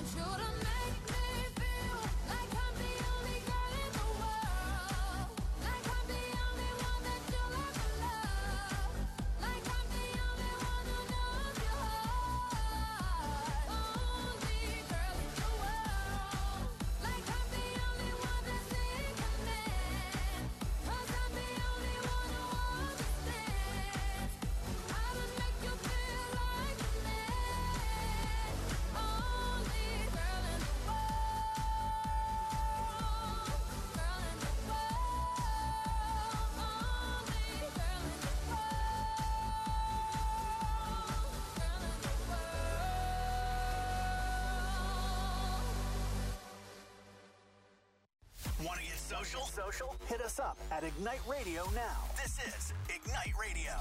Want to get social? Hit us up at Ignite Radio now. This is Ignite Radio.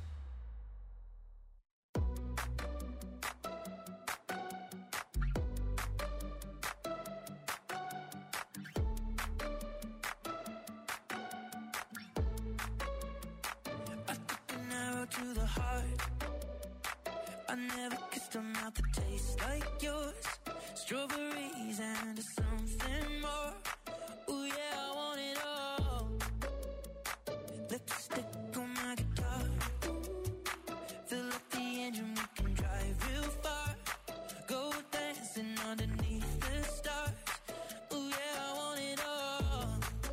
I took an arrow to the heart. I never kissed a mouth that tastes like yours. Strawberries and something more. Ooh yeah, I want it all. Lipstick on my guitar. Fill up the engine, we can drive real far. Go dancing underneath the stars. Ooh yeah, I want it all.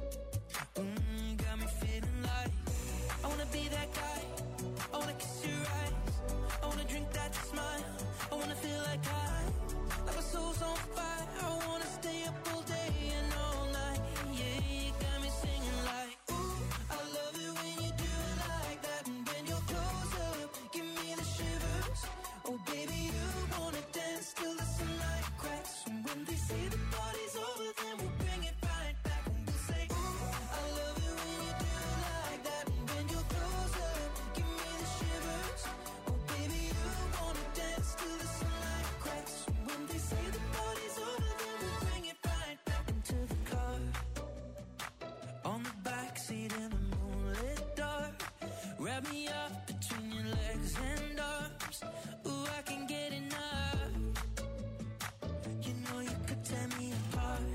Got me feeling like I wanna be that guy. I wanna kiss your eyes. I wanna drink that smile. I wanna feel like my soul's on fire. I wanna stay up all day and all night. Yeah, you got me singing like, ooh, I love it when you do it like that. And when you're close up, give me the shivers. Oh baby, you wanna dance till the sunlight cracks. And when they say the party's over, then we'll bring it right back. And we'll say, ooh, I love it when you do it like that. And when you're close up, give me the shivers. Oh baby, you wanna dance till the sunlight cracks. And when they say the party's over, then we'll bring it right back into the car. On the backseat in the moonlit dark. Wrap me up between your legs and arms. Ooh, I can get enough. You know you could tear me apart.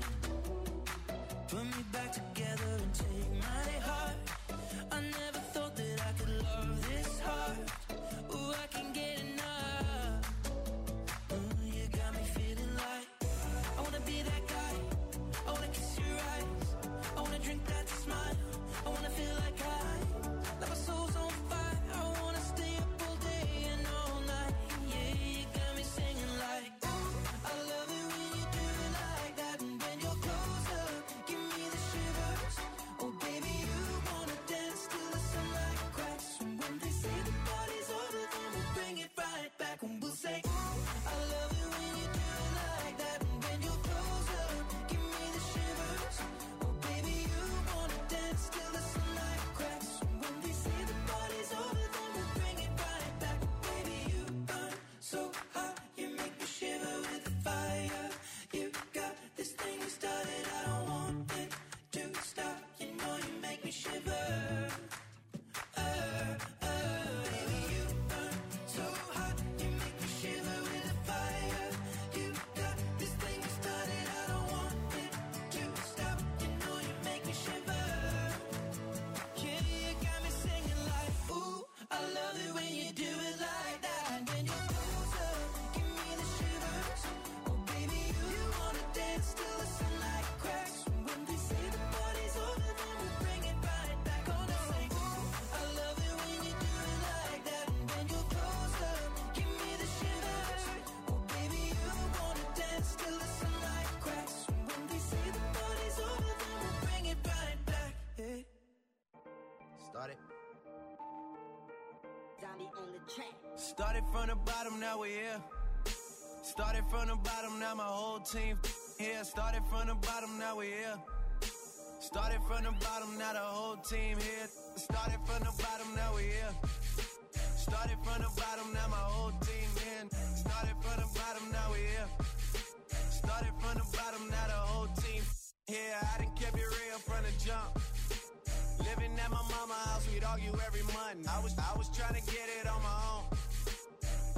Put me back together and take my heart. I never thought that I could love this hard. Ooh, I can get enough. Ooh, you got me feeling like I wanna be that guy. I wanna kiss your eyes. I wanna drink that smile. I wanna feel like my soul's on fire. I wanna stay up all day and all night. Yeah, you got me singing like, ooh, I love it when you do it like that. And when you're close up, give me the shivers. Oh baby, you wanna dance till the sunlight cracks. And when they say the party's over, then we'll bring it right back. And we'll say, ooh, I love it when you do it like that. And when you're close up, give me the shivers. Oh baby, you wanna dance till the sunlight cracks. And when they say the party's over, then we'll bring it right back. Baby, you burn so hot, you make me shiver with the fire. You got this thing you started, I don't want it to stop. You know you make me shiver. Baby, you burn so hot, you make me shiver with the fire. You got this thing you started, I don't want it to stop. You know you make me shiver. Yeah, you got me singing like, ooh, I love it when you do it like that. And when you're close up, give me the shivers. Oh baby, you wanna dance till the sunlight cracks. And when they say the party's over, then we'll bring it right back. Gonna say, ooh, I love it when you do it like that. And when you're close up, give me the shivers. Oh baby, you wanna dance till the sunlight cracks. And when they say the party's over, then we'll bring it right back. Yeah. Started. Zombie on the track. Started from the bottom, now we're here. Started from the bottom, now my whole team here. Started from the bottom, now we're here. Started from the bottom, now the whole team here. Started from the bottom, now we're here. Started from the bottom, now my whole team in. Started from the bottom, now we're here. Started from the bottom, now the whole team here. I done kept it real from the jump. Living at my mama's house, we'd argue every month. I was trying to get it on my own.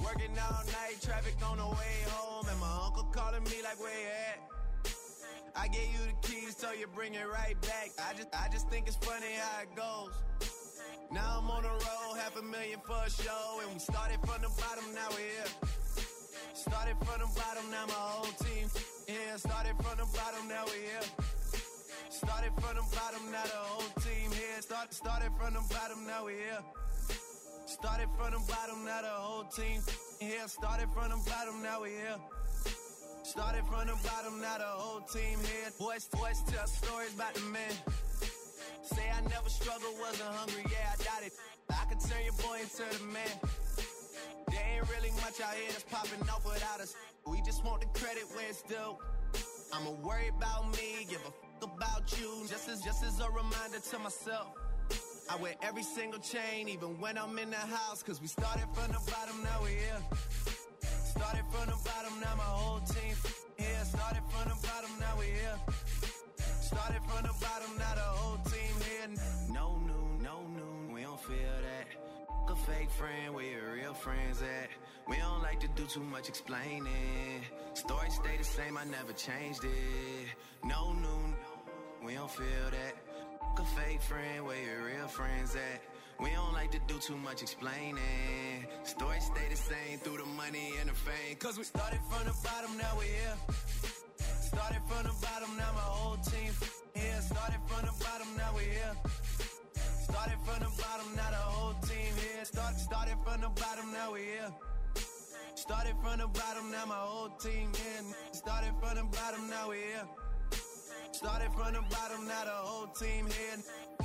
Working all night, traffic on the way home, and my uncle calling me like, where you at? I gave you the keys, so you bring it right back. I just think it's funny how it goes. Now I'm on the road, $500,000 for a show, and we started from the bottom, now we're here. Started from the bottom, now my whole team here. Started from the bottom, now we're here. Started from the bottom, now the whole team here. Started from the bottom, now we're here. Started from the bottom, now the whole team here. Started from the bottom, now we're here. Started from the bottom, now the whole team here. Boys tell stories about the man. Say I never struggled, wasn't hungry, yeah, I doubt it. I could turn your boy into the man. There ain't really much out here that's popping off without us. We just want the credit where it's due. I'ma worry about me, give a fuck about you. Just as a reminder to myself. I wear every single chain, even when I'm in the house. Cause we started from the bottom, now we're here. Started from the bottom, now my whole team here. Started from the bottom, now we're here. Started from the bottom, now the whole team here. No noon, we don't feel that. A fake friend, where your real friends at? We don't like to do too much explaining. Story stay the same, I never changed it. No noon, we don't feel that. A fake friend, where your real friends at? We don't like to do too much explaining. Story stay the same through the money and the fame. Cause we started from the bottom, now we're here. Started from the bottom, now my whole team here. Started from the bottom, now we're here. Started from the bottom, now the whole team here. Started from the bottom, now we're here. Started from the bottom, now my whole team here. Started from the bottom, now we're here. Started from the bottom, now the whole team here.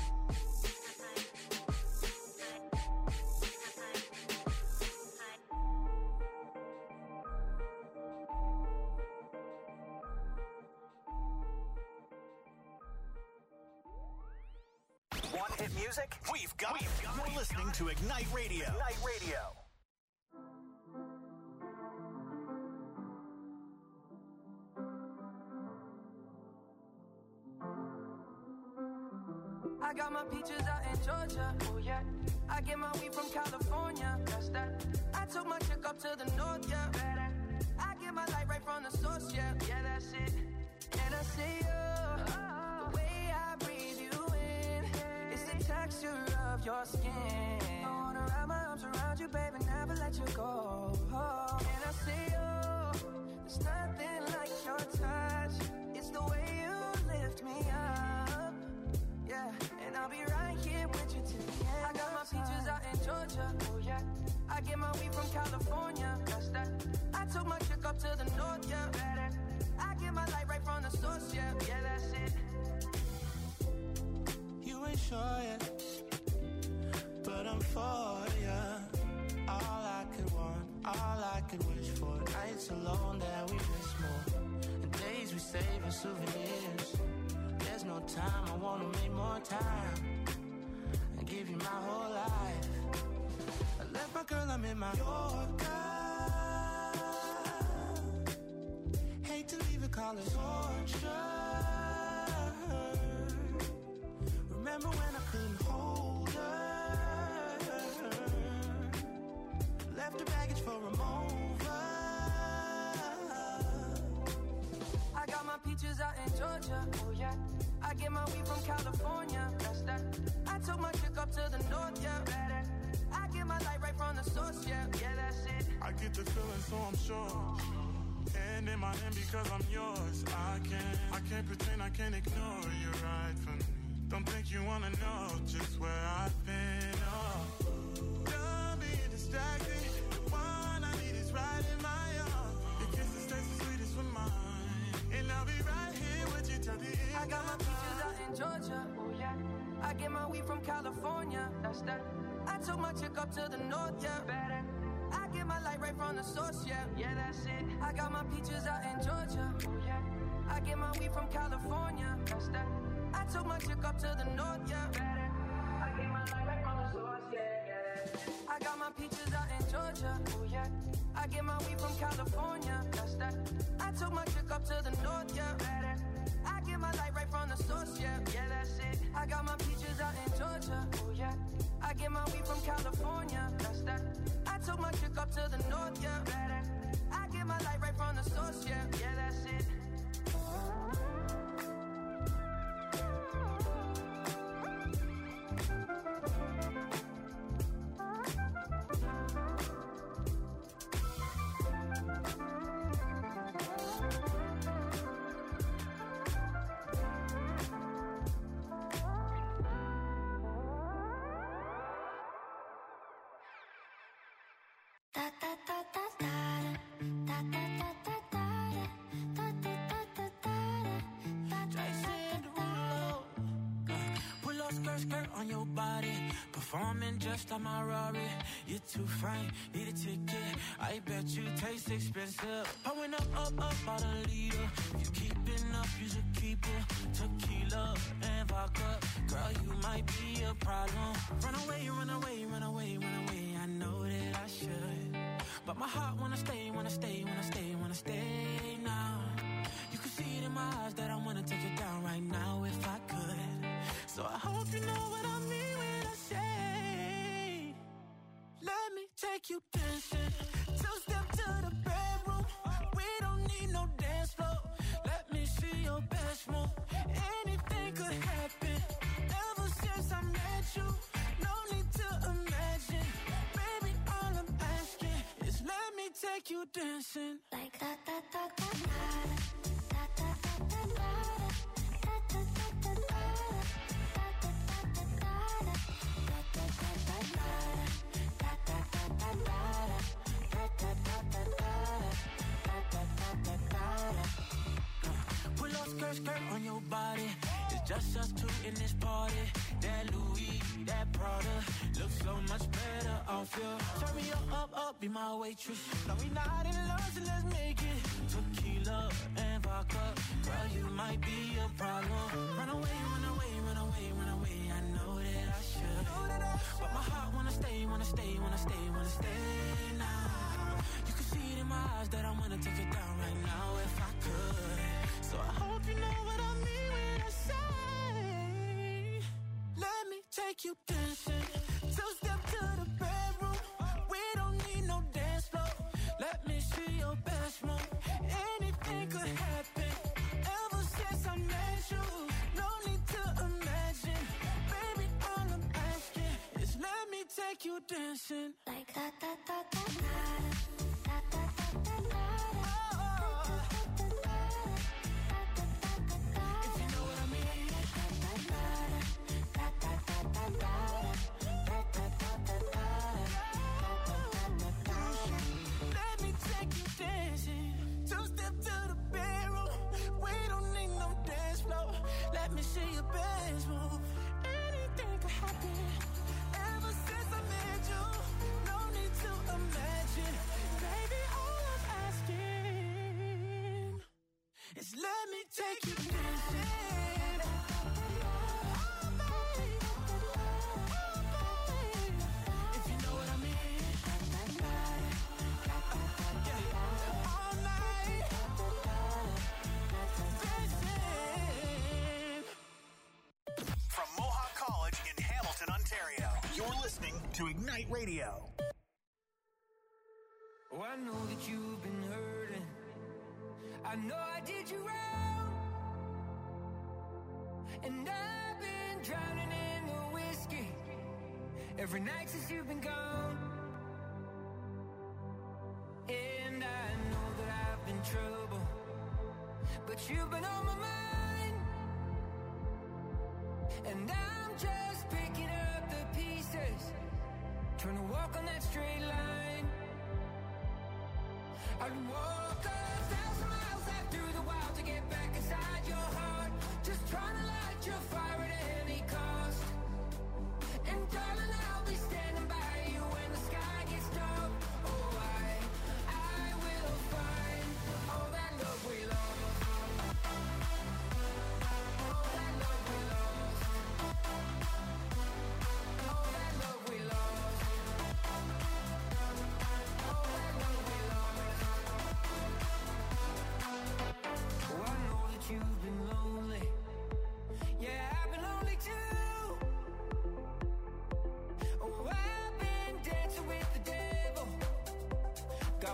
Want hit music? We've got it. You're listening to Ignite Radio. Ignite Radio. I got my peaches out in Georgia, oh yeah. I get my weed from California, that's that. I took my chick up to the north, yeah. I get my light right from the source, yeah. Yeah, that's it. And I see you, the way I breathe you in, it's the texture of your skin. I wanna wrap my arms around you, baby, never let you go. And I see you, there's nothing like your touch. It's the way you lift me up. Yeah, and I'll be right here with you till the end. I got my peaches out in Georgia, oh yeah. I get my weed from California, that's that. I took my chick up to the north, yeah. I get my light right from the source, yeah. Yeah, that's it. You ain't sure yet, but I'm for ya. All I could want, all I could wish for. Nights alone that we miss more, and days we save as souvenirs. There's no time, I wanna make more time and give you my whole life. I left my girl, I'm in my Yorker. Hate to leave it, call it torture. Remember when I couldn't hold her? Left her baggage for a mover. I got my peaches out in Georgia, oh yeah. I get my weed from California, that's that. I took my chick up to the north, yeah. I get my light right from the source, yeah. Yeah, that's it. I get the feeling, so I'm sure. Hand in my hand because I'm yours. I can't pretend, I can't ignore you right from me. Don't think you wanna know just where I've been. Oh, don't be distracted. The one I need is right in my arms. Your kisses taste the sweetest with mine, and I'll be right here with you till the end. I got my peaches out in Georgia, oh yeah. I get my weed from California, that's that. I took my chick up to the north, yeah. I get my light right from the source, yeah. Yeah, that's it. I got my peaches out in Georgia, oh yeah. I get my weed from California, that's that. I took my chick up to the north, yeah. I get my light right from the source, yeah. I got my peaches out in Georgia, oh yeah. I get my weed from California, that's that. I took my chick up to the north, yeah. I get my light right from the source, yeah. Yeah, that's it. I got my peaches out in Georgia, oh yeah. I get my weed from California, that's that. I took my chick up to the north, forth, yeah. I get my light right from the source, yeah. Yeah, that's it. Skirt on your body, performing just like my Rari. You're too fine, need a ticket. I bet you taste expensive. Pouring up out a leader. If you keeping up, you should keep it. Tequila and vodka, girl, you might be a problem. Run away, run away, run away, run away. I know that I should, but my heart wanna stay, wanna stay, wanna stay, wanna stay now. You can see it in my eyes that I wanna take it down right now if I could. So I hope you know what I mean when I say, let me take you dancing. Two-step to the bedroom. We don't need no dance floor. Let me see your best move. Anything could happen. Ever since I met you, no need to imagine. Baby, all I'm asking is let me take you dancing. Like that, that, that, that, that. Pull up skirt on your body. It's just us two in this party. That Louis, that Prada looks so much better off you. Turn me up, be my waitress. No, we not in love, so let's make it. Tequila and vodka, girl, you might be a problem. Run away, run away, run away, run away. I know that I should, but my heart wanna stay, wanna stay, wanna stay, wanna stay now. You can see it in my eyes that I wanna take it down right now if I could. So I hope you know what I mean when I say, let me take you dancing. Two-step to the bedroom. We don't need no dance floor. Let me see your best move. Anything could happen. Ever since I met you, no need to imagine. Baby, all I'm asking is let me take you dancing. Like that, that, that, that, that. Let me see your best move. Anything could happen. Ever since I met you, no need to imagine. Baby, all I'm asking is let me take you dancing. Oh, baby. Oh, baby. If you know what I mean. Yeah. All night. From Mohawk College in Hamilton, Ontario, you're listening to Ignite Radio. Oh, I know that you've been hurting. I know I did you wrong. And I've been drowning in the whiskey every night since you've been gone. And I know that I've been trouble, but you've been on my mind. And I'm just picking up the pieces, trying to walk on that straight line. I'd walk 1,000 miles out through the wild to get back inside your heart, just trying to light your fire at any cost. And darling, I'll be standing by you when the sky gets dark. Oh, I will find all that love we lost. All that love we lost. All that love we lost. All that love we lost. Oh, I know that you've been lonely. Yeah, I've been lonely too. Oh, I've been dancing with the devil.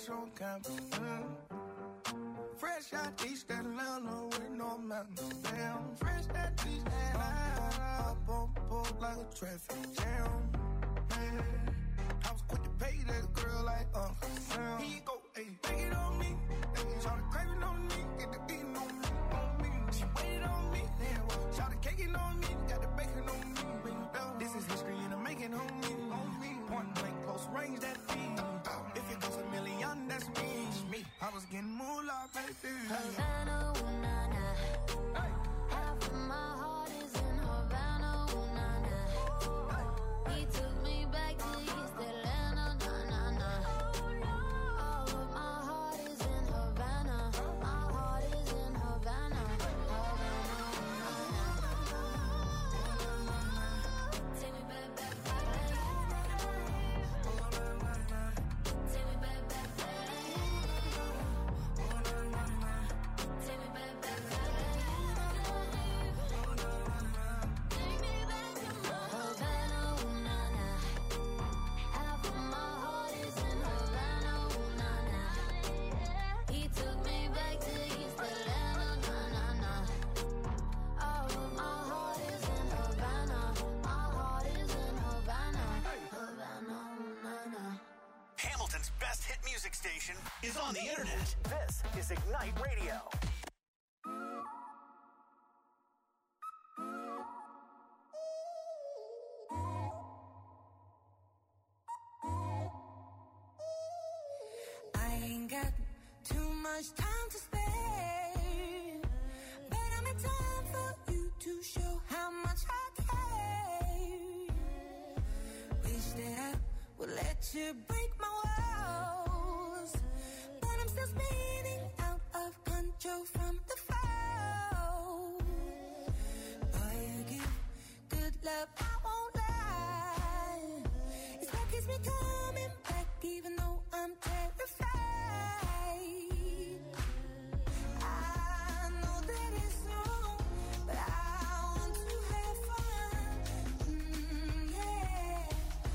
fresh on campus. Fresh out East Atlanta with no mountains. Damn, fresh out East Atlanta. Up on board like a traffic jam. Man, I was quick to pay that girl like Sam. Here you go, ayy, take it on me. Ayy, shout the craving on me, get the beating on me, She waited on me, shout the caking on me, got the bacon on me. This is history and I'm making on me. Point blank, close range, that feed. If it goes a million, that's me. I was getting moolah, baby. Havana, ooh, nah, nah. Half of my heart is in Havana, ooh, nah, nah. He took me back to East Atlanta, nah, nah, nah. All of my heart is in Havana. My heart is in Havana. Havana, ooh, nah, nah. Take me back, back, back. Take me back, back, back. Hamilton's best hit music station is on the internet. This is Ignite Radio. I ain't got too much time to spare, but I'm in time for you to show how much I care. Wish that I would let you break my walls, but I'm still spinning out of control from the fall. Boy, you give good love, I won't lie. It's what keeps me coming back, even though I'm terrified. I know that it's wrong, but I want to have fun. Yeah.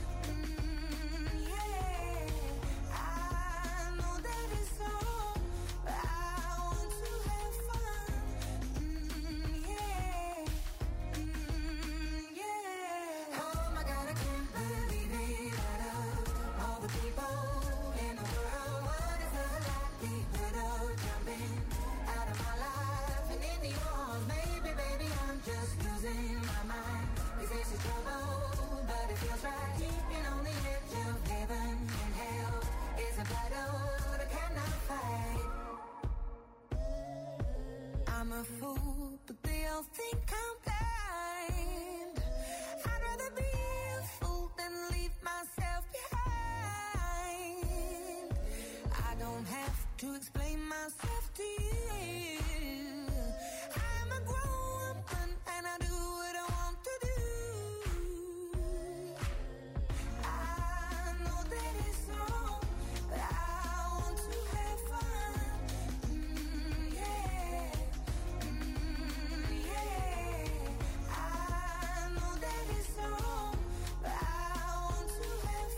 Yeah. I know that it's wrong, but I want to have fun. Yeah. Yeah. Oh my God, I can't believe it. Out of all the people in the world, what is the likelihood of jumping out of my life and into yours? Maybe, baby, I'm just losing my mind. This is trouble, but it feels right. Keeping on the edge of heaven and hell is a battle that I cannot fight. I'm a fool, but they all think I'm blind. I'd rather be a fool than leave myself behind. I don't have to explain myself to you. I'm a grown woman and I do what I want to do. I know that it's wrong, but I want to have fun. Yeah. Yeah. I know that it's wrong, but I want to have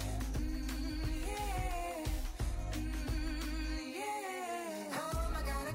fun. Yeah. Yeah. Oh my God, I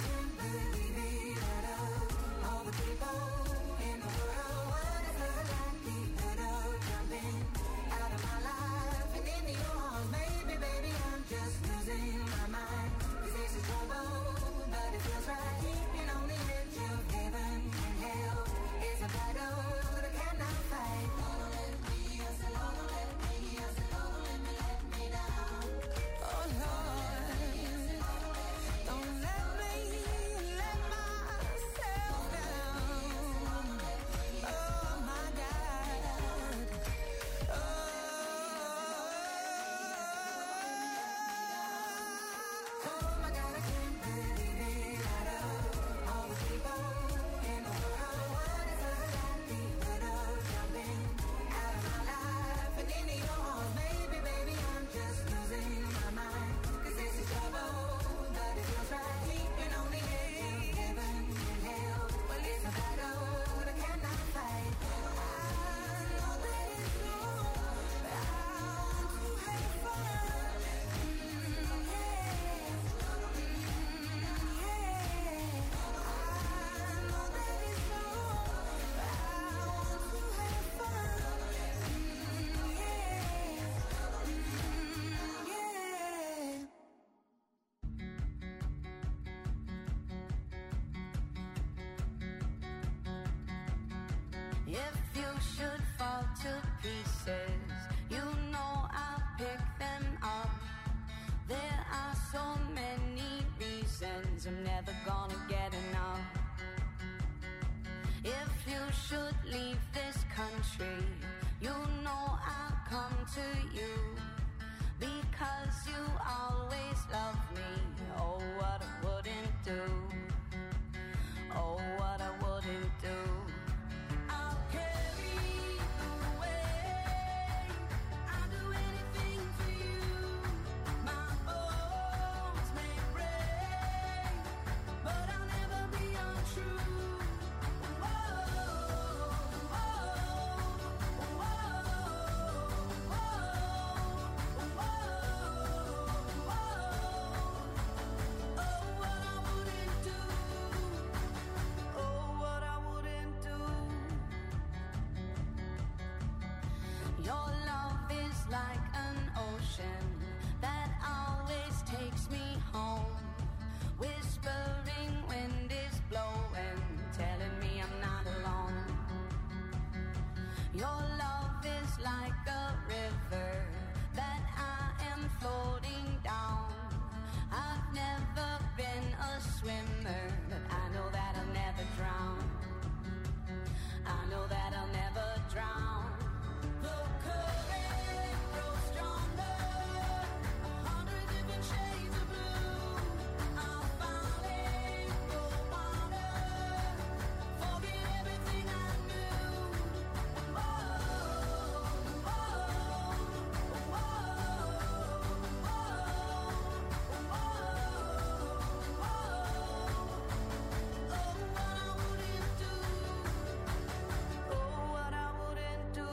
If you should fall to pieces, you know I'll pick them up. There are so many reasons I'm never gonna get enough. If you should leave this country, you know I'll come to you, because you always love me. Oh, what I wouldn't do. Oh, what I wouldn't do. I'll carry you away. I'll do anything for you. My bones may break, but I'll never be untrue. Your love is like an ocean that always takes me home. Whispering wind is blowing, telling me I'm not alone. Your love is like a river that I am floating down. I've never been a swimmer, but I know that I'll never drown. I know that I'll never drown. The current grows stronger, 100 different shades of blue. I'll finally go water, forget everything I knew. Oh, oh, oh, what I wouldn't do.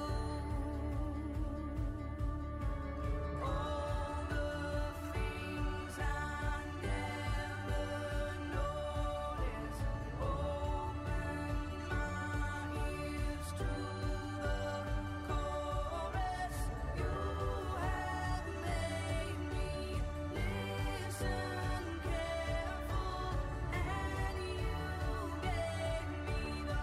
All the things I never noticed. Open my ears to the chorus. You have made me listen careful, and you gave me the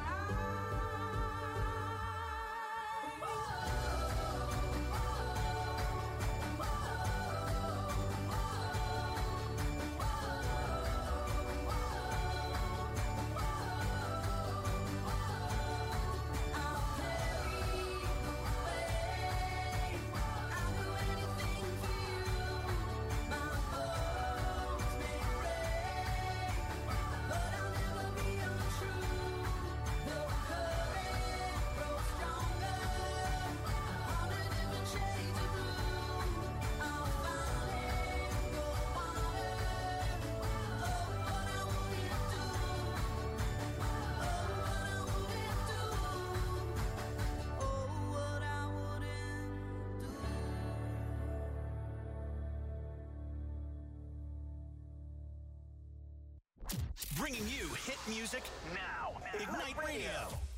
Bringing you hit music now. Ignite Radio.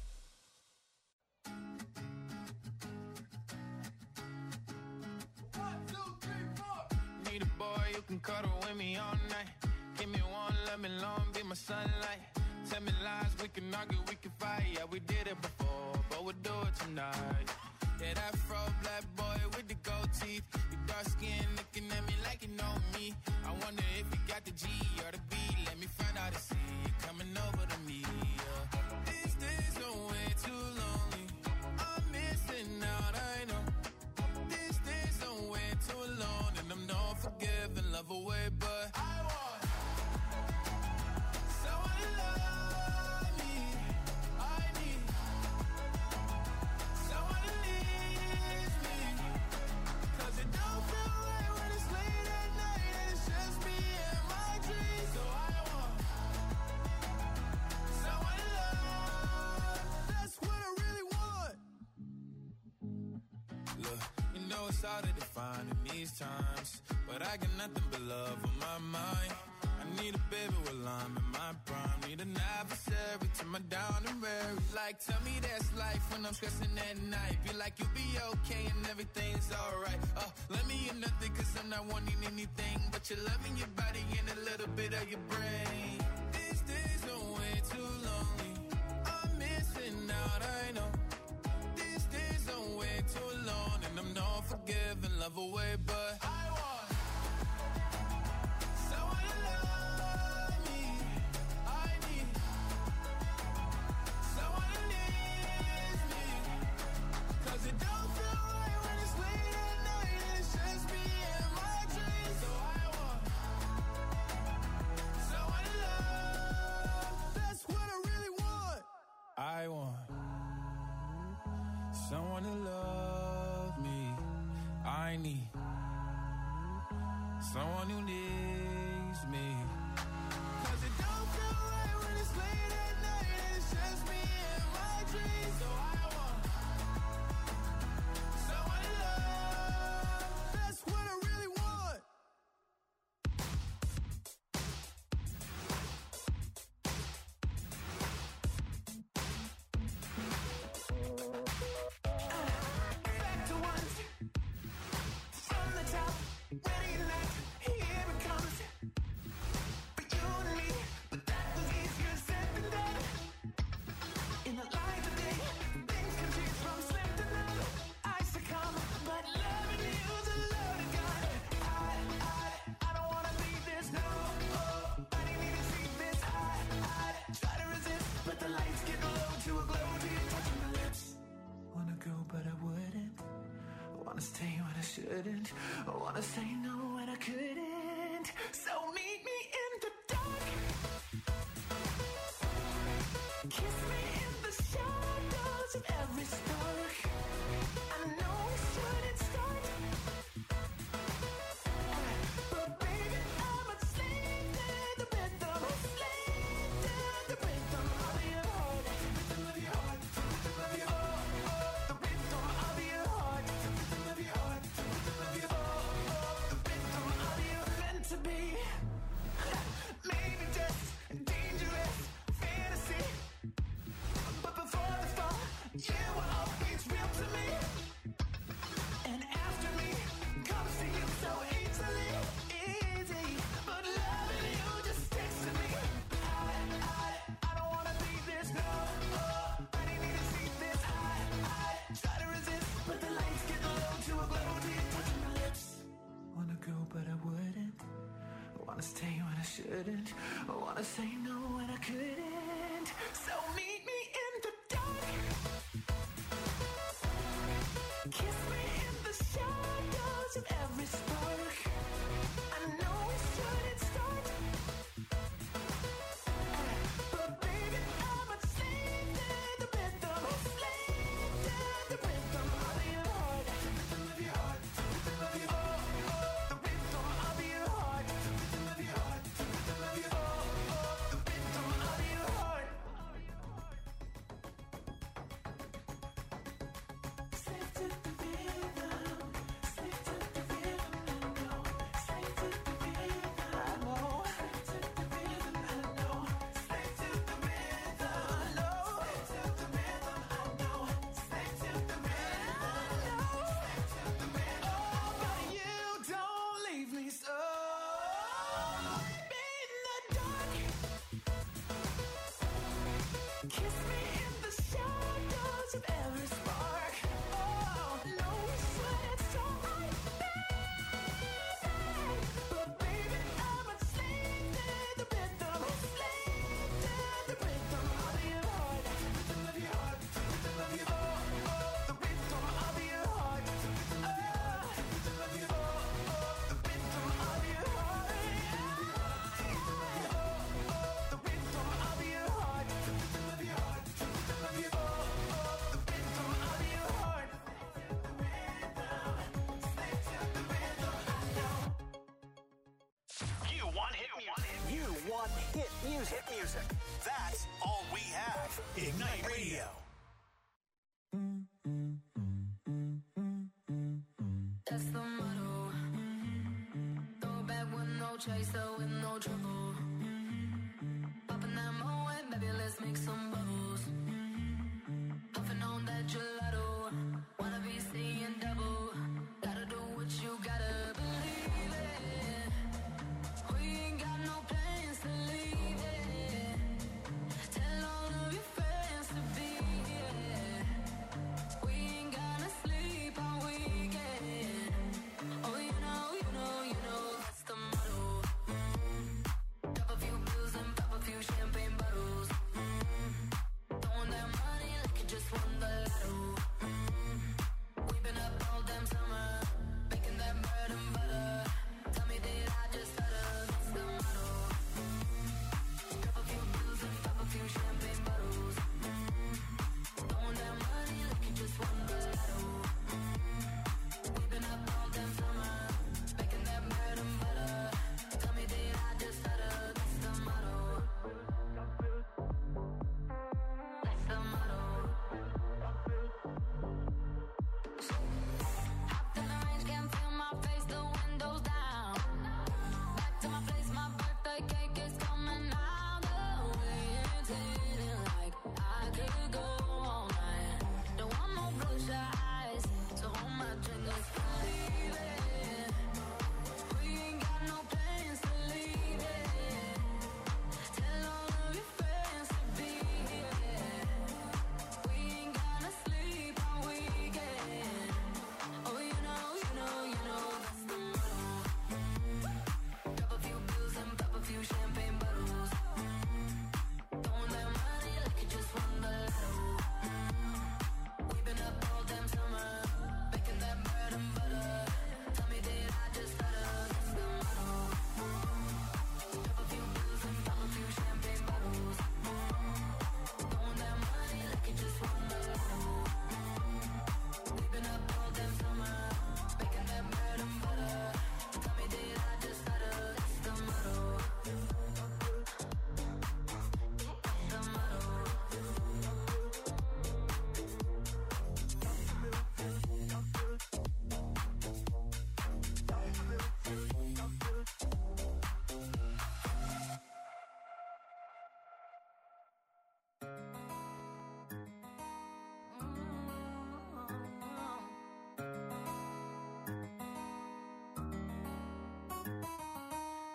Need a boy you can cuddle with me all night. Give me one, let me long, be my sunlight. Tell me lies, we can argue, we can fight. Yeah, we did it before, but we'll do it tonight. Yeah, that fro black boy with the gold teeth. Your dark skin looking at me like you know me. I wonder if you got the G or the B. Let me find out and see you coming over to me. Yeah. These days are way too lonely. I'm missing out, I know. These days are way too alone, and I'm not forgiving, love away, but I want someone to love me. I need someone to leave me, 'cause it don't feel right when it's late at night and it's just me and my dreams. So I want someone to love. That's what I really want. Look, you know it's hard to define in these times, but I got nothing but love on my mind. I need a baby while I'm in my prime. Need an adversary to my down and weary. Like, tell me that's life when I'm stressing at night. Be like, you'll be okay and everything's alright. Let me in nothing, 'cause I'm not wanting anything but your loving, your body, and a little bit of your brain. These days are way too lonely. I'm missing out, I know. These days I'm way too alone, and I'm not forgiving love away, but I want someone to love me. I need someone who needs me, 'cause it don't feel right when it's late at night and it's just me and my dreams. So I want someone to love. That's what I really want. I want someone to love me. I need someone who needs me, 'cause it don't feel right when it's late at night and it's just me and my dreams. So I want someone to love. That's what I really want. Back to once, from the top, ready or not, here it comes. For you and me, but that was easier said than done. In the light of day, things can change from slim to none. I succumb, but loving you's a loaded gun. I don't wanna leave this, no. I didn't even see this. I try to resist, but the lights get low to a glow till you're touching my lips. Wanna go, but I wouldn't. Wanna stay when I shouldn't. I wanna say no when I couldn't. So meet me in the dark. Kiss me in the shadows of every spark. I know we shouldn't start, but baby, I'm a slave to the rhythm. Slave to the rhythm of your heart. Rhythm of your heart. Rhythm of your heart. The rhythm of your heart. Rhythm of your heart. Rhythm of your heart. The rhythm of your meant to be. Maybe just dangerous fantasy, but before the fall, you were always real to me. And after me comes to you so easily, easy. But loving you just sticks to me. I don't wanna leave this, no. I didn't need to see this. I try to resist, but the lights get low to a glow till you're touching my lips. Wanna go, but I wouldn't. I wanna stay when I shouldn't. I wanna say no when I couldn't. So meet me in the dark. Kiss me in the shadows of every spark. I know we shouldn't start, but baby, I'm a slave to the rhythm. Slave to the rhythm of your heart. Rhythm of your heart. Rhythm of your heart. The rhythm of your heart. Rhythm of your heart. Rhythm of your heart. The rhythm of your heart. Slave to the rhythm. Slave to the rhythm. I know. Slave to the rhythm. I know. Slave to the rhythm. I know. Slave to the rhythm. I know. Slave to the rhythm. I know. Slave to the rhythm. I know. Slave to the rhythm. Oh, but you don't leave me so in the dark. Kiss me in the shadows of every spark. Oh, no, we shouldn't start, but baby, I'm a slave to the rhythm. Slave to the rhythm of your heart. Rhythm of your heart. Rhythm of your heart. The rhythm of your heart. Rhythm of your heart. Rhythm of your heart. The rhythm of your heart. The rhythm of your heart. Rhythm of your heart. Rhythm of your heart. The rhythm of your heart. Slave to the rhythm. I know. You want hit music. You want hit music. Hit music. That's all we have. Ignite Radio. That's the motto. Throw back with no chaser, with no trouble. Popping that Moet, baby, let's make some bubbles. Puffing on that gelato. Wanna be seeing double. Gotta do what you gotta believe it. We ain't got no plans to leave it. Tell all of your friends to be here.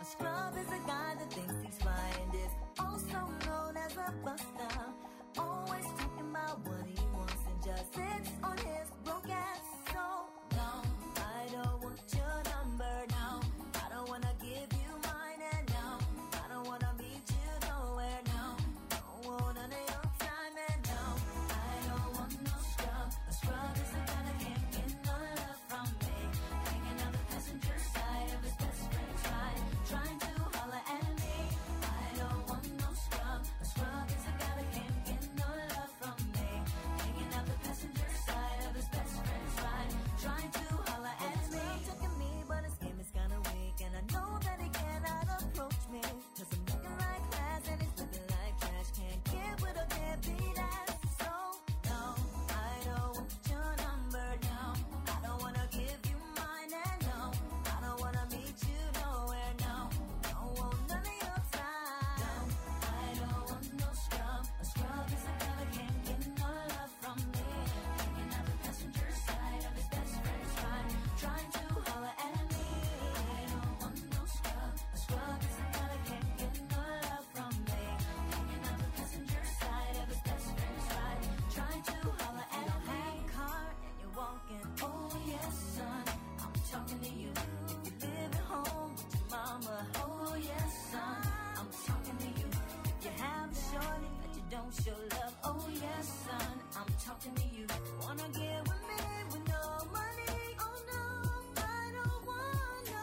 scrub is a guy that thinks he's fine and is also known as a buster. Always talking about what he wants and just sits on his broke ass. So, no, I don't want your number, no. I don't wanna give you mine, and no, I don't wanna meet you nowhere, no. Don't want none of your time, and no, I don't want no scrub. A scrub is the guy that can't get no love from me. Hanging out the passenger side of his best friend's ride, trying to holler at me. I don't want no scrub. A scrub is a guy that can't get no love from me. Hanging out the passenger side of his best friend's ride, trying to holler at me. Took at me, but his game is kinda weak, and I know that he cannot approach me. Cause I'm looking like glass and he's looking like trash. Can't get with a deadbeat ass. So, no, I don't want your number, no. I don't wanna give you mine, and no, I don't wanna meet you nowhere, no. Don't want none of your time. No, I don't want no scrub. A scrub is a guy that can't get no love from me. Hanging out the passenger side of his best friend's ride, trying to holler at me. I don't want no scrub. A scrub is a guy that can't get no love from me. Hanging out the passenger side of his best friend's ride, trying to holler at me. You don't have a car and you're walking. Oh yes, son, I'm talking to you. You live at home with your mama. Oh yes, son, I'm talking to you. You have a shorty that you don't show love. Oh yes, son, I'm talking to you. Wanna get with me with no money? Oh no, I don't want no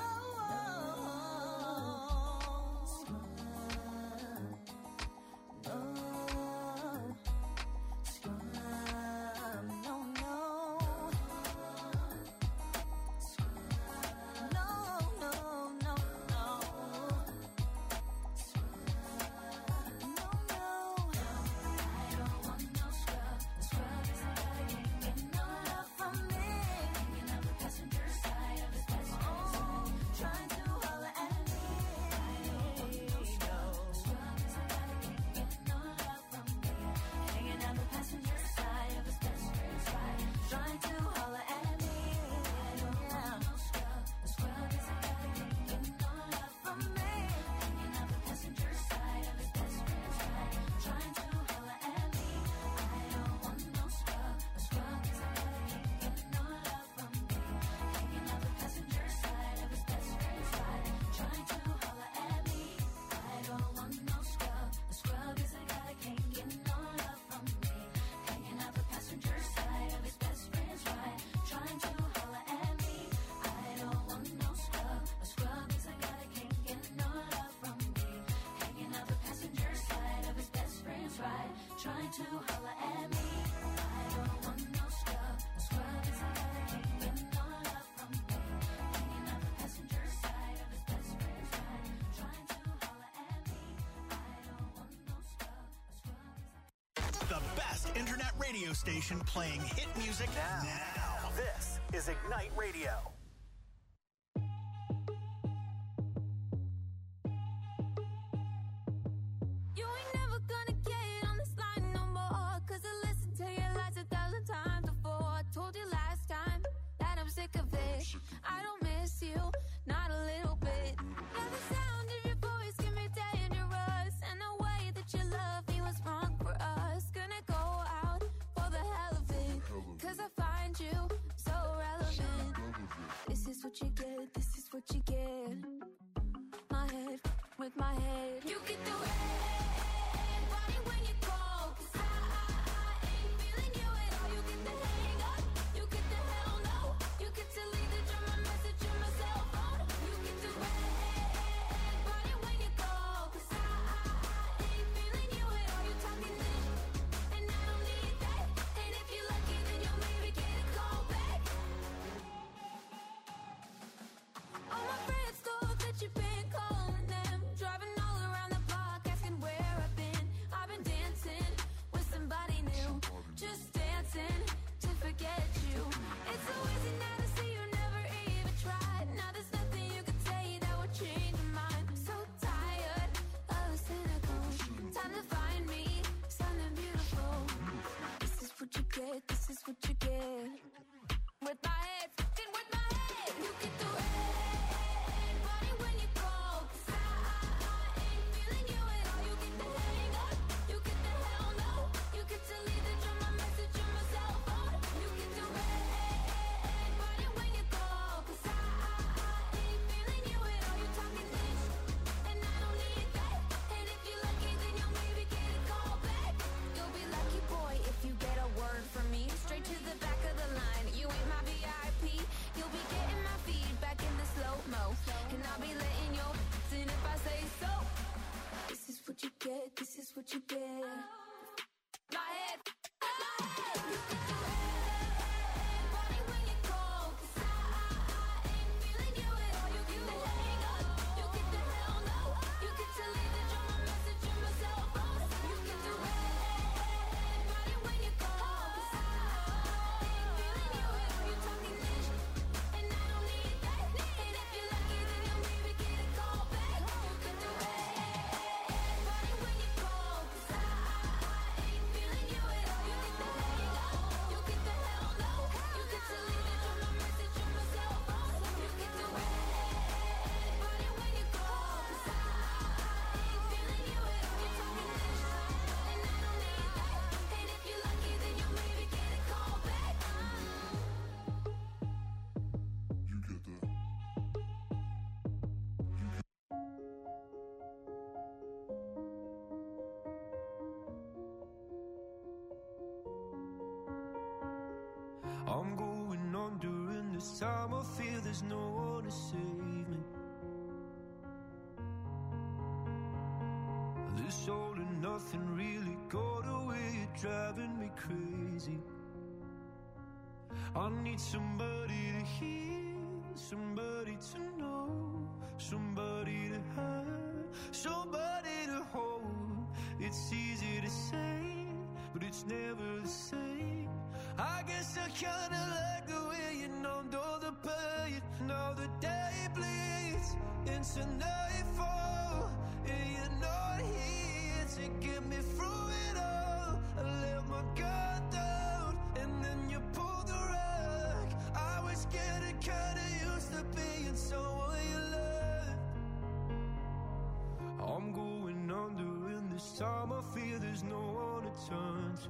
scrub. No scrub. No, no. No, no, no, no. No, no. I don't want no scrub. A scrub is a guy that can't get no love from me. Hanging out the passenger side of his best friend's ride, trying to holler at me. I don't want no scrub. A scrub is a guy that can't get no love from me. Hanging out the passenger side of his best friend's ride, trying to holler at me. I don't want no scrub. A scrub is a guy that can't get no love from me. Hanging out the passenger side of his best friend's ride, trying to holler at me. I don't want no scrub. A scrub is a guy that can't get no love from me. Hanging out the passenger side of his best friend's ride, trying to holler at me. I don't want no scrub. A scrub is a guy that can't get no love from me. Hanging out the passenger side of his best friend's ride, trying to holler at me. I don't want no scrub. A scrub is a guy that can't get no love from me. Hanging out the passenger side of his best friend's ride, trying to holler at me. I don't want no scrub. A scrub is a guy that can't get no love from me. Hanging out the passenger side of his best friend's ride, trying to holler at me. I don't want no scrub. A scrub is a The best internet radio station playing hit music now. This is Ignite Radio. You ain't never gonna get on this line no more. Cause I listened to your lies 1,000 times before. I told you last time that I'm sick of it. I don't miss you, not a little bit. Yeah, the sound of your voice can be dangerous. And the way that you love me was wrong for us. Gonna go out for the hell of it. Cause I find you so relevant. This is what you get, this is what you get. My head with my head. You get the red body when you call. Cause I ain't feeling you at all. You get the hang up, you get the hell no. You get to leave the drama message on my cell phone. You get the red body when you call. Cause I ain't feeling you at all. You talking this, and I don't need that. And if you're lucky, then you'll maybe get a call back. All my friends thought that you've been calling them, driving all around the block, asking where I've been. I've been dancing with somebody new, just dancing to forget you. It's so easy now to see you never even tried. Now there's nothing you can say that would change your mind. So tired of the cynical. Time to find me something beautiful. This is what you get, this is what you get. With my head, fucking with my head. You get the red body when you call. and I'll be letting you in if I say so. This is what you get, this is what you get. My head, you can do everybody when you call, 'cause I ain't feeling you at all. You get the hang up, you get the hell no, you get to leave the drama message in my cell phone. You can do everybody when you call, 'cause I ain't feeling you at all. You're talking this, and I don't need that. And if you're lucky, then you'll maybe get a call back. You can do everybody when you call, 'cause I ain't feeling you at all. You get the hang up, you get the hell no, you get to leave the drama message in my cell phone. You can do everybody when you call, 'cause I ain't feeling you at all. You're talking this, and I don't need that. And if you're lucky, then you'll maybe get a call back. You get that. I'm going on during this time. I feel there's no one to save me. This all and nothing really got away. You're driving me crazy. I need somebody to hear, somebody to know, somebody to have, somebody to hold. It's easy to say, but it's never the same. I guess I kinda like the way you numbed all the pain. Now the day bleeds into nightfall, and you're not here to get me through it all. I let my guard down, and then you pulled the rug. I was getting kinda used to being someone you loved. I'm going under, and this time I feel there's no one to turn to.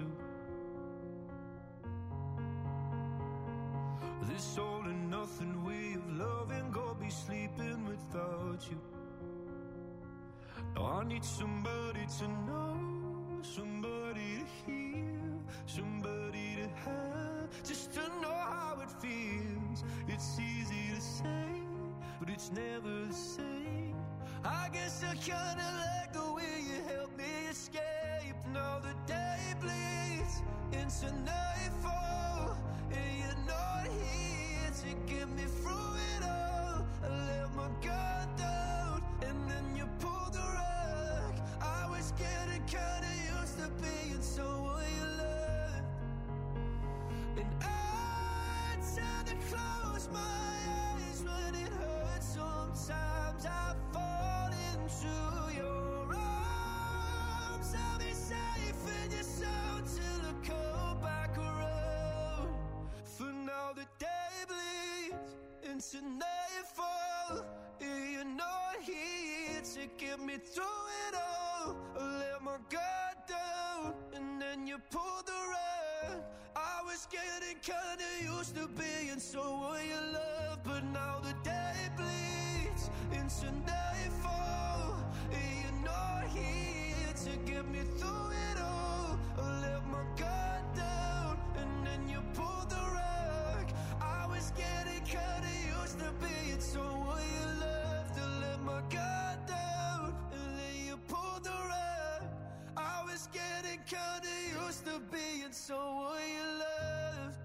This all and nothing way of loving, go be sleeping without you. Now I need somebody to know, somebody to hear, somebody to have, just to know how it feels. It's easy to say, but it's never the same. I guess I kinda like the way you help me escape. Now the day bleeds into nightfall, and you're not here to get me through it all. I let my guard down, and then you pulled the rug. I was getting kinda used to being someone you loved. And I tend to close my eyes when it hurts. Sometimes I fall into your arms. I'll be safe in your sound till I come back around. For now the day bleeds into nightfall, and you're not here to get me through it all. I let my guard down, and then you pulled the rug. I was getting kinda used to being someone you love, but now the day bleeds into nightfall, and you're not here to get me through it all. I let my guard down, and then you pulled the rug. I was getting kinda used to being someone you loved. I let my guard down, and then you pulled the rug. I was getting kinda used to being someone you loved.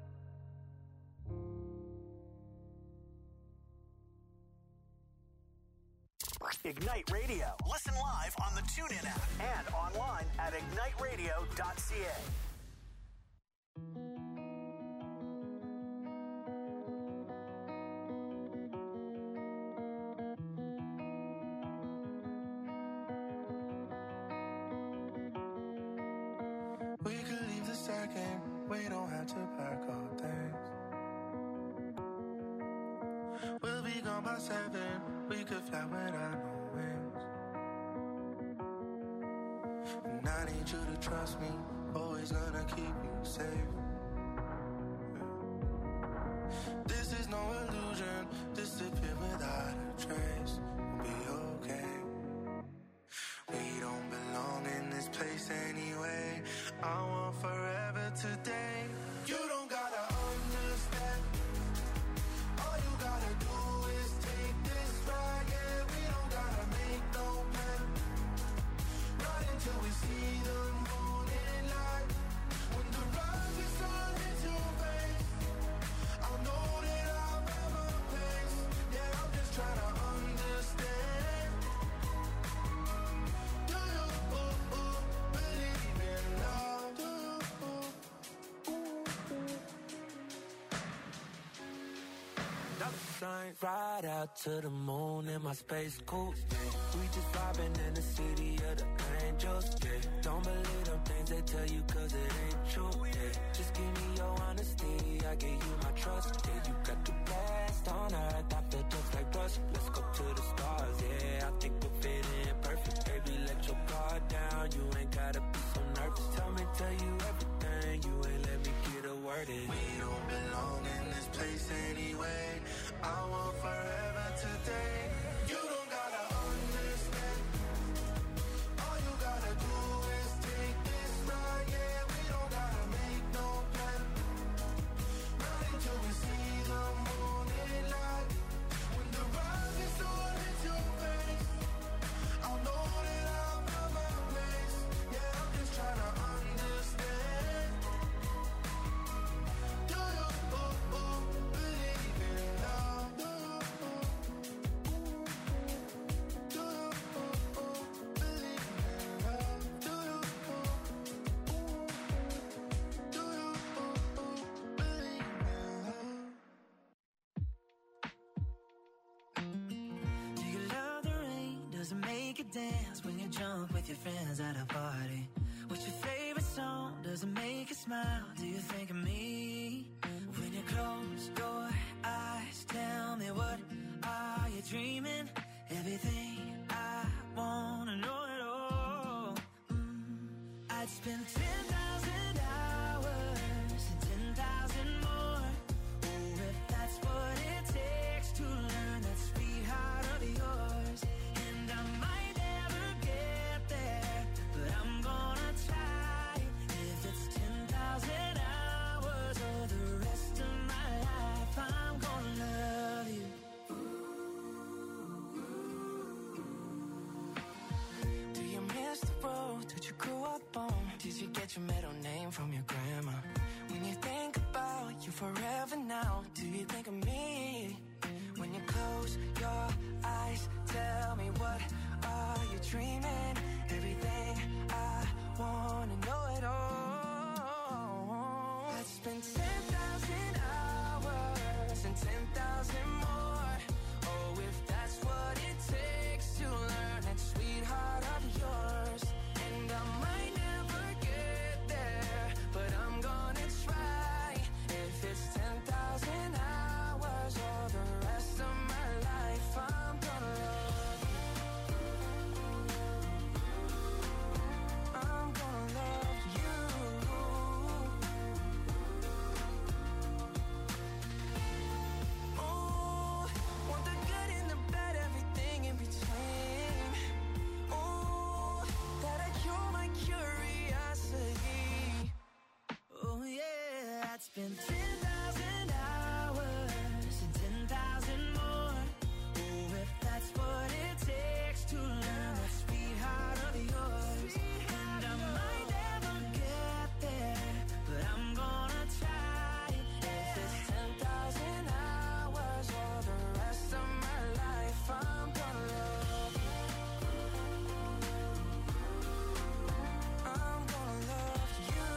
Ignite Radio. Listen live on the TuneIn app and online at igniteradio.ca. We could leave the second, we don't have to pack our things. We'll be gone by 7, we could fly without no wings. And I need you to trust me, always gonna keep you safe. This is no illusion, disappear without a trace. We'll be okay. We don't belong in this place anyway. I want forever today. You don't gotta understand. All you gotta do is take this sign. Ride out to the moon in my space coupe. We just vibing in the city of the angels. Yeah. Don't believe them things they tell you cause it ain't true. Yeah. Just give me your honesty, I give you my trust. Yeah, you got the best on earth, I feel just like Russ. Let's go to the stars, yeah, I think we'll fit in perfect. Baby, let your guard down, you ain't gotta be so nervous. Tell you everything, you ain't let me get a word in. We don't belong in this place anyway. I want forever today. You don't gotta understand. All you gotta do is take this ride. Yeah, we don't gotta make no plan. Not until we see the morning light. When the rising sun hits your face, I'll know that I'll find my place. Yeah, I'm just trying to understand. Do you believe in love? Do you believe in love? Do you believe in love? Do you love the rain? Does it make you dance when you jump with your friends at a party? What's your favorite song? Does it make you smile? Do you think of me? When you close your eyes, tell me what are you dreaming? Everything I wanna know it all. I'd spend 10,000 hours and 10,000 more. Oh, if that's what it takes to learn that sweetheart of yours. And I might never get there, but I'm gonna try. If it's 10,000 hours or the rest of my life, I'm gonna love you. Do you miss the road that you grew up on? Did you get your middle name from your grandma? When you think about you forever now, do you think of me? When you close your eyes, tell me what are you dreaming? Everything I wanna know it all. I'd spend 10,000 hours and 10,000 more. Oh, if that's what it takes to learn that sweetheart of yours. And I might never get there, but I'm gonna try. If it's 10,000 hours or the rest of my life, I'm gonna love you. I'm gonna love you. Oh, want the good and the bad, everything in between. Oh, that'll cure my curiosity. Oh yeah, I'd spend 10,000 hours and 10,000 more. Oh, if that's what it takes to learn that sweetheart of yours. And I might never get there, but I'm gonna try. If it's 10,000 hours or the rest of my life, I'm gonna love you. I'm gonna love you.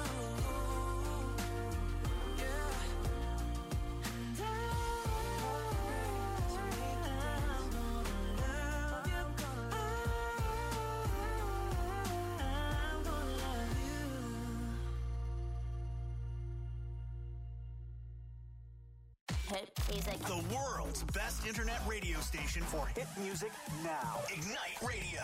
Yeah. And I'm gonna love you. Hit music. The world's best internet radio station for hit music now. Ignite Radio.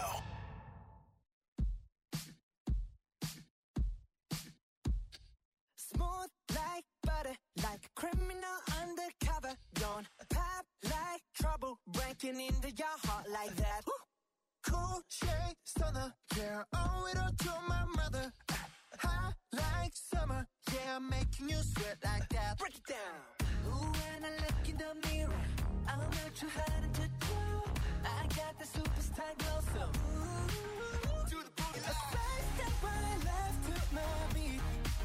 Smooth like butter, like a criminal undercover. Don't pop like trouble, breaking into your heart like that. Cool shade stunner, yeah, owe it all to my mother. High like summer, yeah, I'm making you sweat like that. Break it down. Ooh, when I look in the mirror, I'm not too hard to do. I got the superstar glow, so ooh, Do the boogie a side step right left to my beat.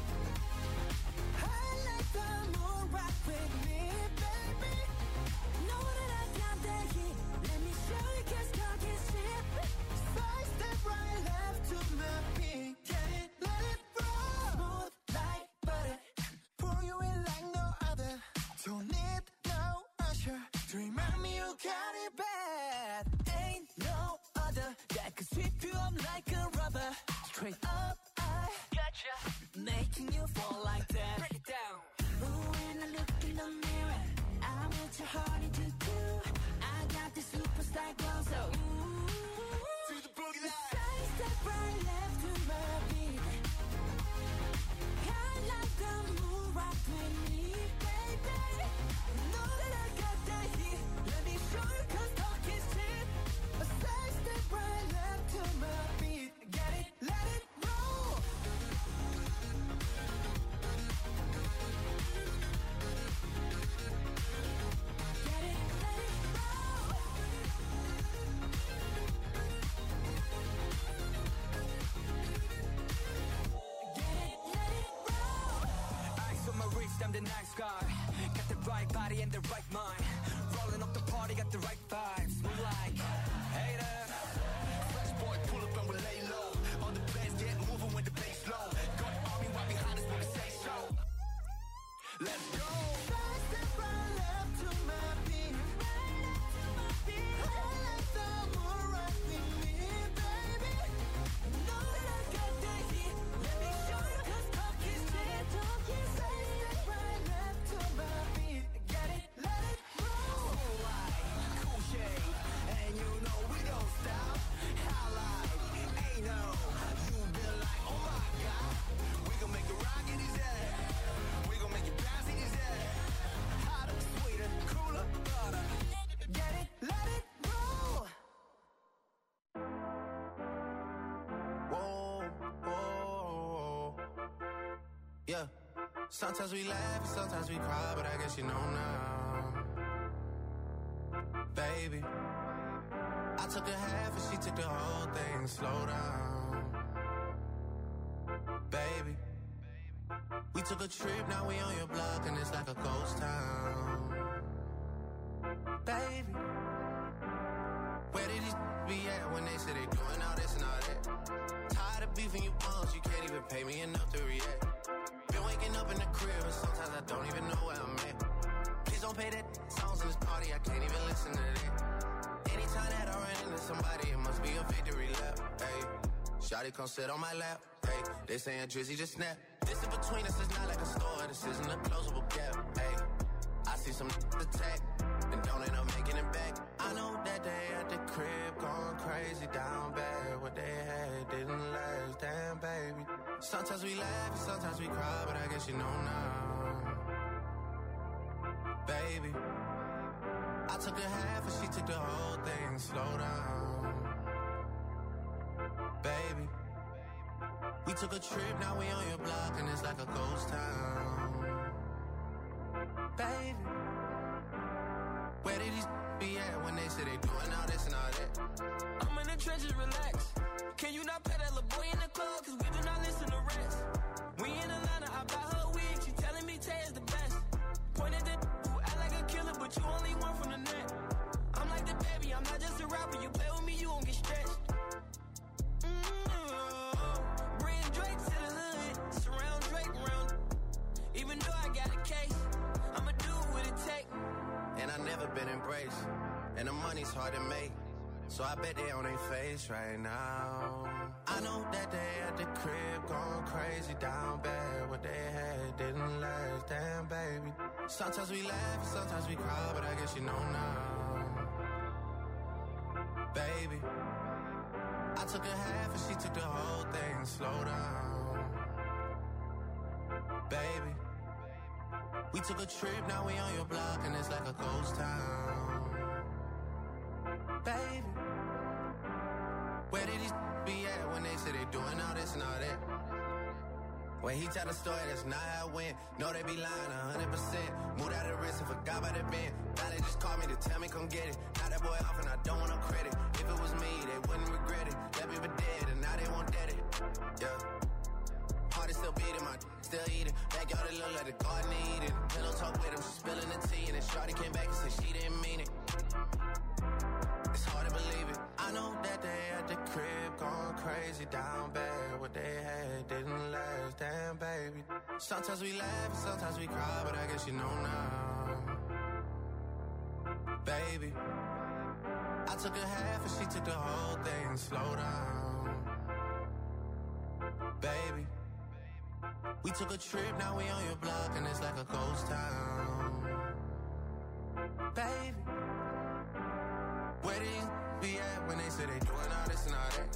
I like the moon rock with me, baby. Know that I got that heat. Let me show you, 'cause talk is cheap. side step right left to my beat. Get it, let it roll. Smooth like butter. Pour you in like no other. Don't need no usher. Dream bad. Ain't no other that could sweep you up like a rubber. Straight up, I gotcha. Making you fall like that. Break it down. Ooh, when I look in the mirror, I'm what your heart to do. I got this superstar glow, so ooh. To the boogie line. Side step right left to my beat. I like the move rock with me, baby. Know that I got that heat. Let me show you 'cause talk is cheap. A side step right left to my beat. Get it, let it roll. Get it, let it roll. Get it, let it roll. Ice on my wrist, I'm the nice guy. Got the right body and the right mind. Rolling up the party, got the right vibes. Move like, hey there. Fresh boy, pull up and we lay low. All the bands get moving with the bass low. Got the army right behind us when we say so. Let's go. Side step right left to my beat. Right up to my beat. I like the move rock with me, baby. Know that I got that heat. Let me show you 'cause talk is cheap. Side step right left to my beat. Get it, let it roll. Cool light, cool shade. And you know we don't stop. Highlight, ain't no. You been like, oh my God. We gon' make it rock in his head. We gon' make it bounce in his head. Hotter, sweeter, cooler, butter. Get it, let it roll. Whoa, whoa. Yeah. Sometimes we laugh, sometimes we cry, but I guess you know now. Baby, I took a half and she took the whole thing. Slow down. Baby, we took a trip, now we on your block and it's like a ghost town. Baby, where did these be at when they say they doing all this and all that? Tired of beefing you bums, you can't even pay me enough to react. Been waking up in the crib and sometimes I don't even know where I'm at. Please don't pay that songs in this party, I can't even listen to that. Anytime that I run into somebody, it must be a victory lap. Hey, shawty come sit on my lap. Hey, they saying Drizzy just snap. This in between us is not like a store, this isn't a closable gap. Hey, I see some attack and don't end up making it back. I know that they at the crib going crazy down bad. What they had didn't last, damn baby. Sometimes we laugh and sometimes we cry, but I guess you know now. Baby, I took a half and she took the whole thing. Slow down. Baby, we took a trip, now we on your block and it's like a ghost town. Baby, where did these be at when they say they doing all this and all that? I'm in the trenches, relax. Can you not pay that little boy in the club? 'Cause we do not listen to rest. We in Atlanta, I buy her wig. She telling me Tay is the best. Pointed at who act like a killer, but you only one from the net. I'm like the baby, I'm not just a rapper. You play with me, you won't get stretched. Bring Drake to the hood, surround Drake round. Even though I got a case, I'ma do what it take. And I never been embraced, and the money's hard to make. So I bet they on their face right now. I know that they at the crib going crazy down bad. What they had didn't last, damn baby. Sometimes we laugh, sometimes we cry, but I guess you know now. Baby, I took a half and she took the whole thing. Slow down. Baby, we took a trip, now we on your block and it's like a ghost town. Baby, where did these be at when they say they doing all this and all that? When he tell the story, that's not how it went. No, they be lying 100%. Moved out of the risk and forgot about the bend. Now they just call me to tell me come get it. Now that boy off and I don't want no credit. If it was me, they wouldn't regret it. Left me for dead and now they won't dead it. Yeah. Heart is still beating, my still eating. Backyard it look like the garden eating. Pillow talk with him, she spilling the tea. And then shawty came back and said she didn't mean it. It's hard to believe it. I know that they at the crib going crazy down bad. What they had didn't last, damn baby. Sometimes we laugh, sometimes we cry, but I guess you know now. Baby, took a half and she took the whole thing. Slow down, baby. We took a trip, now we on your block and it's like a ghost town. Baby, where these be at when they say they doing all this and all that?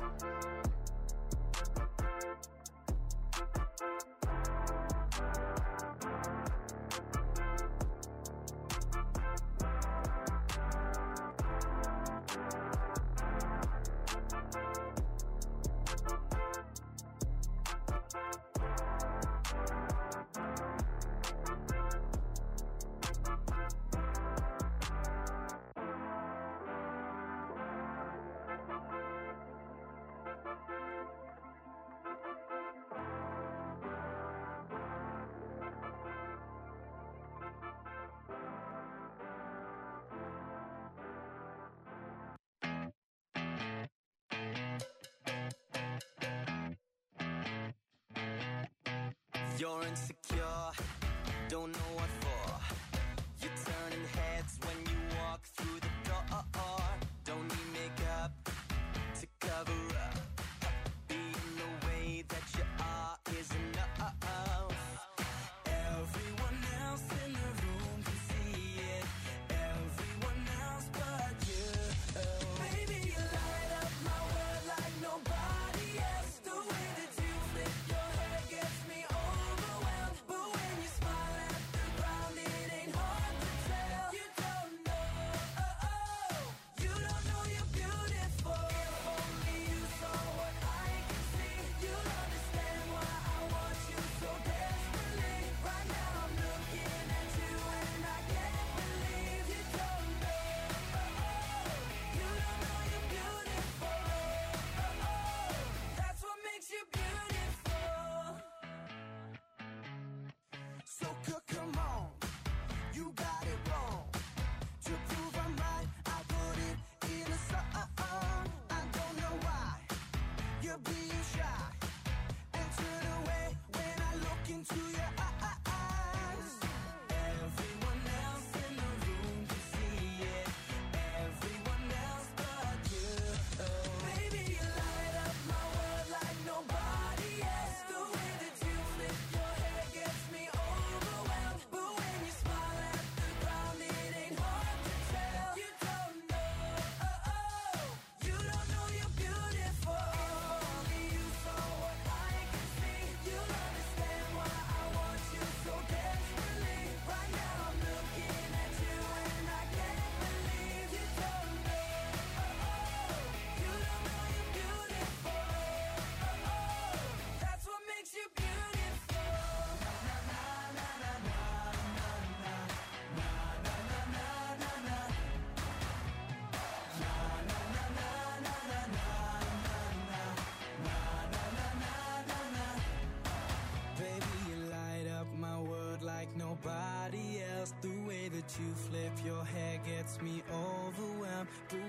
You're insecure, don't know what for.